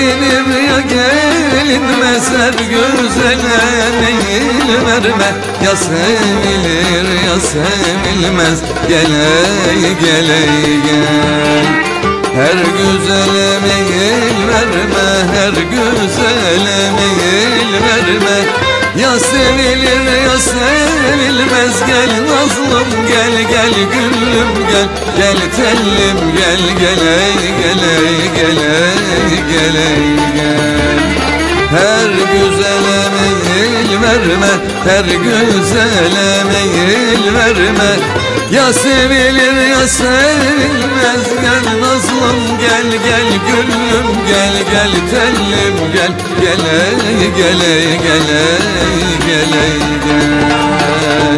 gelinir ya gelinmez, her güzele meyil verme. Ya sevilir ya sevilmez, gele gele gel. Her güzele meyil verme, her güzele meyil verme. Ya sevilir ya sevilmez, gel nazlım gel, gel gülüm gel, gel tellim gel, gele gele gele gele gel. Her güzele meyil verme, her güzele meyil verme. Ya sevilir ya sevilmez, gel nazlım gel, gel gülüm gel, gel tellim gel, gele gele gele gele gel.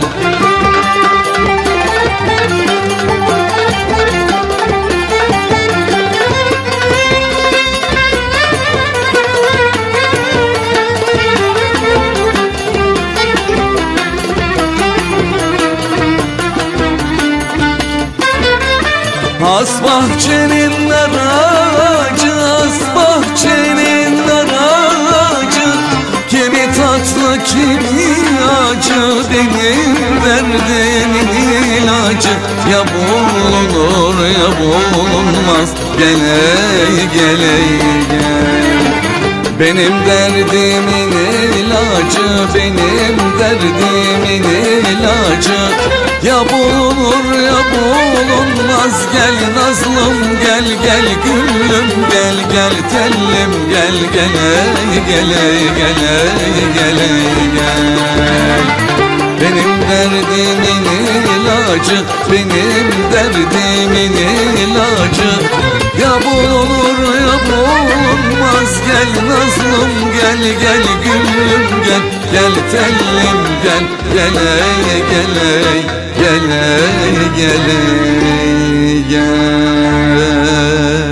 Has bahçenin aracı, has bahçenin aracı, kimi tatlı kimi acı, benim derdimin ilacı. Ya bulunur ya bulunmaz, gele gele gel. Benim derdimin ilacı, benim derdimin ilacı. Ya bulunur ya bulunmaz, gel nazlım gel, gel gülüm gel, gel tellim gel, gele gele gele gele gel. Benim derdimin ilacı, benim derdimin ilacı. Ya bulunur ya bulunmaz, gel nazlım gel, gel gülüm gel, gel tellim gel, gele gele gele gele gel.